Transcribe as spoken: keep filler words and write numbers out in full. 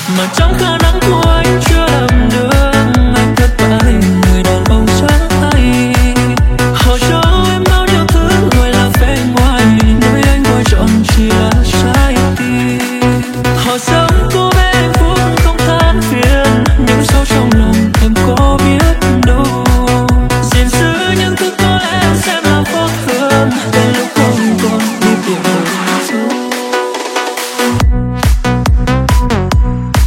mà trong khả năng của anh chưa làm